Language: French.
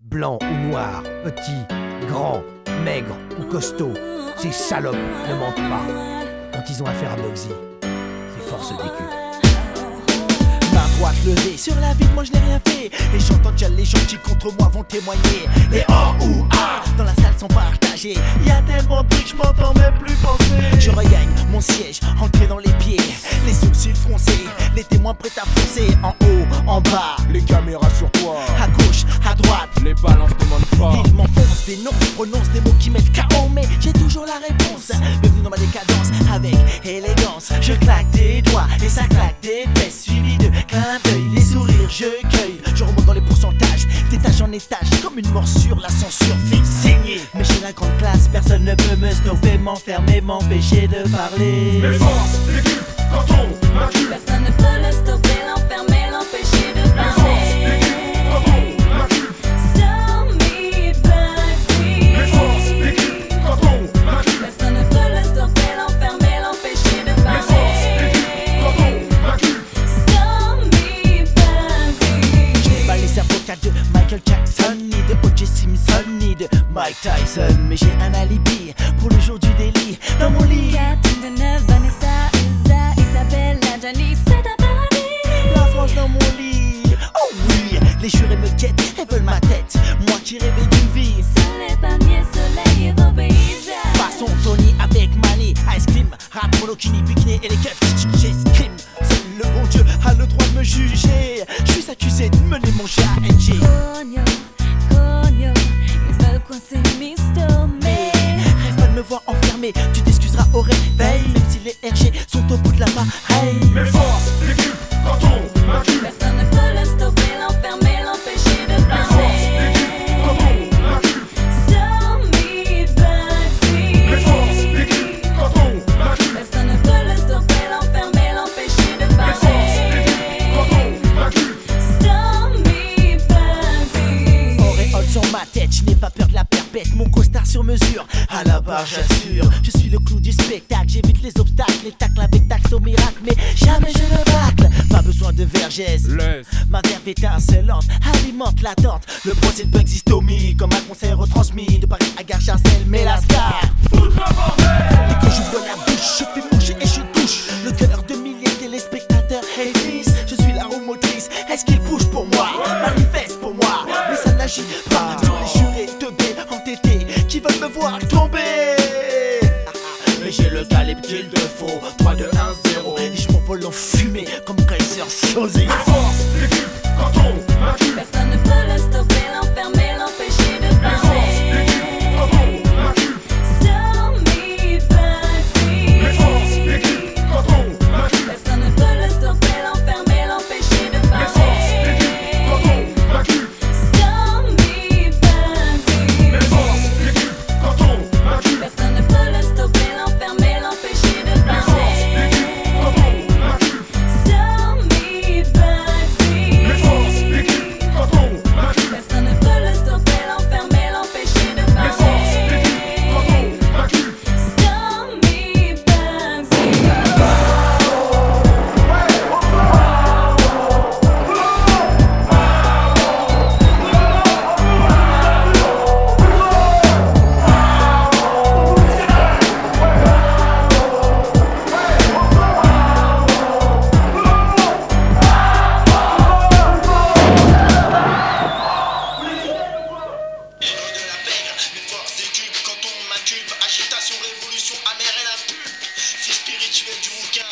Blanc ou noir, petit, grand, maigre ou costaud, ces salopes ne mentent pas. Quand ils ont affaire à Moxie, c'est force d'écu. Main droite levée, sur la vie, moi je n'ai rien fait. Et j'entends déjà les gens qui contre moi vont témoigner. Les O ou A dans la salle sont partagés. Y'a tellement de bruit que je m'entends même plus penser. Je regagne mon siège, ancré dans les pieds, les sourcils froncés, les témoins prêts à foncer. En haut, en bas, les caméras sur toi, à gauche, à droite, les balances ne mentent pas. ils m'enfoncent des noms, prononcent des mots qui mettent KO, mais j'ai toujours la réponse. Bienvenue dans ma décadence, avec élégance. Je claque des doigts et ça claque des fesses, suivi de clin d'œil, les sourires je cueille. Je remonte dans les pourcentages, d'étage en étage, comme une morsure, la censure fait saigner. Mais j'ai la grande classe, personne ne peut me stopper, m'enfermer, m'empêcher de parler. Mes forces décuplent quand on m'accule. Personne ne peut le stopper, l'enfermer, l'empêcher de Mes forces décuplent quand on m'accule. Stop me, Bugsy. Mes forces décuplent quand on m'accule. Personne ne peut le stopper, l'enfermer, l'empêcher de Mes forces décuplent quand on m'accule. Stop me, Bugsy. Je n'ai pas les avocats de Michael Jackson, ni de O.J. Simpson, ni de Mike Tyson. Mais j'ai un alibi pour le jour du délit. Dans mon lit, Catherine Deneuve, Vanessa, Isa, Isabelle, Janice, c'est ta paradis. la France dans mon lit. Oh oui, les jurés me guettent et veulent ma tête. Moi qui rêvais d'une vie. Soleil, palmier, soleil et beau paysage. Façon Tony avec Manny, Ice Cream, rap, monokini, bikini et les keufs. J'escrime, seul le bon Dieu a le droit de me juger. Je suis accusé de mener mon chat à NG. Cogno, cogno, ils veulent coincer Misto, mais Rêve pas de me voir enfermé, tu t'excuseras au réveil. Même si les RG sont au bout de la pareille. Mes forces décuplent quand on m'accule. personne ne peut le stopper, l'enfermer, l'empêcher de Mes forces décuplent quand parler. on m'accule. Stop me, Bugsy. Mes forces décuplent quand on m'accule. Personne ne peut le stopper, l'enfermer, l'empêcher de Mes forces décuplent quand parler. on m'accule. Stop me, Bugsy. Auréole sur ma tête, je n'ai pas peur de la perpète. Mon costard sur mesure, à la barre j'assure. Je suis le clou du spectacle, j'évite les obstacles. Les tacles avec tact au miracle, mais jamais je ne bâcle. Pas besoin de vergesse, Laisse. ma verve étincelante alimente l'attente. Le procès de Bugsy Stomy, comme un conseil retransmis de Paris à Gare Charcel, mais la star. Foutre la bordel. Dès que j'ouvre la bouche, je fais bouger et je touche le cœur de milliers de téléspectateurs. Hey fils, je suis la roue motrice. Est-ce qu'il bouge pour moi? Manifeste pour moi, mais ça n'agit pas sur les jurés teubés, entêtés, qui veulent me voir tomber. Mais j'ai le calibre qu'il te faut, 3, 2, 1, 0. Et je m'envole en fumée comme Kaiser Soze. Mes forces décuplent quand on m'accule. Personne ne peut le stopper, l'enfermer, l'empêcher de Mes forces décuplent quand parler. on m'accule. Stop me, Bugsy. Mes forces décuplent quand on m'accule. Personne ne peut le stopper, l'enfermer, l'empêcher de Mes forces décuplent quand parler. on m'accule. Stop me, Bugsy. Mes forces décuplent quand on m'accule. Personne ne peut le stopper, l'enfermer, l'empêcher de Mes forces décuplent quand parler. on m'accule. Stop me, Bugsy. Mes forces décuplent quand on m'accule. Personne ne peut le stopper, l'enfermer, l'empêcher de Mes forces décuplent quand parler. on m'accule. Stop me, Bugsy. Mes forces décuplent quand on m'inculpe. Agitation, révolution, amère et la pulpe. Fils spirituel du